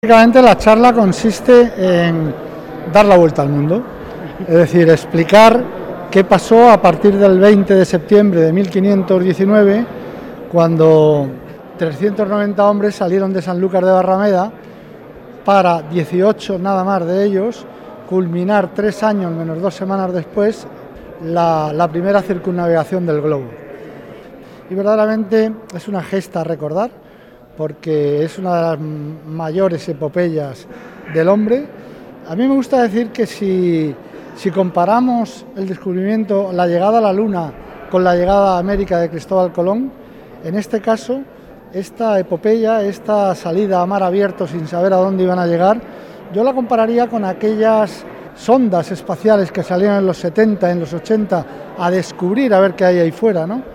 Básicamente la charla consiste en dar la vuelta al mundo, es decir, explicar qué pasó a partir del 20 de septiembre de 1519, cuando 390 hombres salieron de Sanlúcar de Barrameda para 18 nada más de ellos culminar 3 años menos 2 semanas después la primera circunnavegación del globo. Y verdaderamente es una gesta a recordar, porque es una de las mayores epopeyas del hombre. A mí me gusta decir que si comparamos el descubrimiento, la llegada a la Luna con la llegada a América de Cristóbal Colón, en este caso, esta epopeya, esta salida a mar abierto sin saber a dónde iban a llegar, yo la compararía con aquellas sondas espaciales que salían en los 70, en los 80, a descubrir, a ver qué hay ahí fuera, ¿no?